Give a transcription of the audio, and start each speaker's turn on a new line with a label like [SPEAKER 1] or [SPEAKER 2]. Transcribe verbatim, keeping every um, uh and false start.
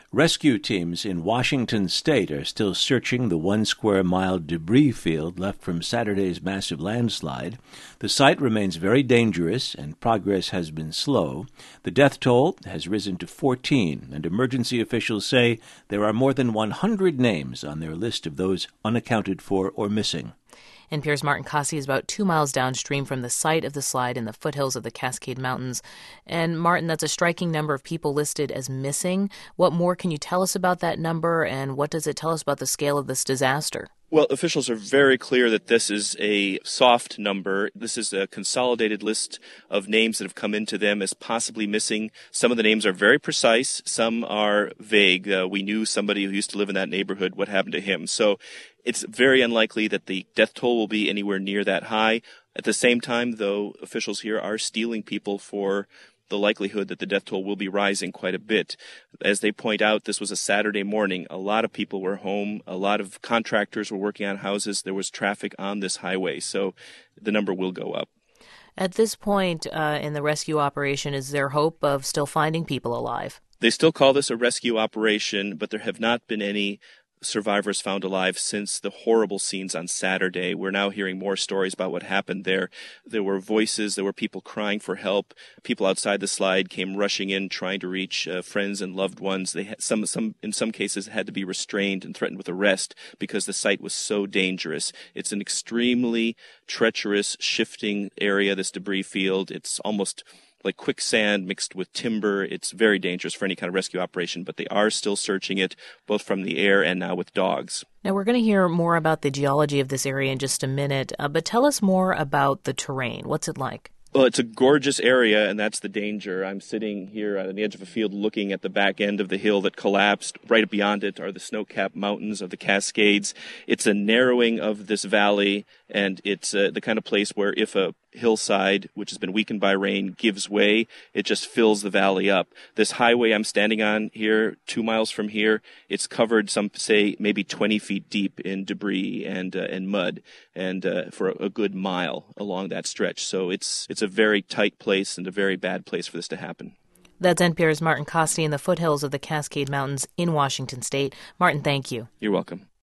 [SPEAKER 1] Rescue teams in Washington state are still searching the one square mile debris field left from Saturday's massive landslide. The site remains very dangerous and progress has been slow. The death toll has risen to fourteen, and emergency officials say there are more than one hundred names on their list of those unaccounted for or missing.
[SPEAKER 2] N P R's Martin Kaste is about two miles downstream from the site of the slide in the foothills of the Cascade Mountains. And Martin, that's a striking number of people listed as missing. What more can you tell us about that number, and what does it tell us about the scale of this disaster?
[SPEAKER 3] Well, officials are very clear that this is a soft number. This is a consolidated list of names that have come into them as possibly missing. Some of the names are very precise. Some are vague. Uh, we knew somebody who used to live in that neighborhood. What happened to him? So it's very unlikely that the death toll will be anywhere near that high. At the same time, though, officials here are stealing people for the likelihood that the death toll will be rising quite a bit. As they point out, this was a Saturday morning. A lot of people were home. A lot of contractors were working on houses. There was traffic on this highway, so the number will go up.
[SPEAKER 2] At this point uh, in the rescue operation, is there hope of still finding people alive?
[SPEAKER 3] They still call this a rescue operation, but there have not been any survivors found alive since the horrible scenes on Saturday. We're now hearing more stories about what happened there. There were voices, there were people crying for help. People outside the slide came rushing in, trying to reach uh, friends and loved ones. They had, some, some, in some cases, had to be restrained and threatened with arrest because the site was so dangerous. It's an extremely treacherous, shifting area, this debris field. It's almost like quicksand mixed with timber. It's very dangerous for any kind of rescue operation, but they are still searching it, both from the air and now with dogs.
[SPEAKER 2] Now, we're going to hear more about the geology of this area in just a minute, uh, but tell us more about the terrain. What's it like?
[SPEAKER 3] Well, it's a gorgeous area, and that's the danger. I'm sitting here on the edge of a field looking at the back end of the hill that collapsed. Right beyond it are the snow-capped mountains of the Cascades. It's a narrowing of this valley, and it's uh, the kind of place where if a hillside, which has been weakened by rain, gives way, it just fills the valley up. This highway I'm standing on here, two miles from here, it's covered, some say, maybe twenty feet deep in debris and uh, and mud, and uh, for a, a good mile along that stretch. So it's it's a very tight place and a very bad place for this to happen.
[SPEAKER 2] That's N P R's Martin Kaste in the foothills of the Cascade Mountains in Washington state. Martin, thank you.
[SPEAKER 3] You're welcome.